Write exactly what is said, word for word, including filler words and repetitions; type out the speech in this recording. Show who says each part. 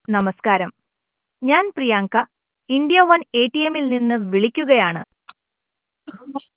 Speaker 1: നമസ്കാരം, ഞാൻ Priyanka India one A T എമ്മിൽ നിന്ന് വിളിക്കുകയാണ്.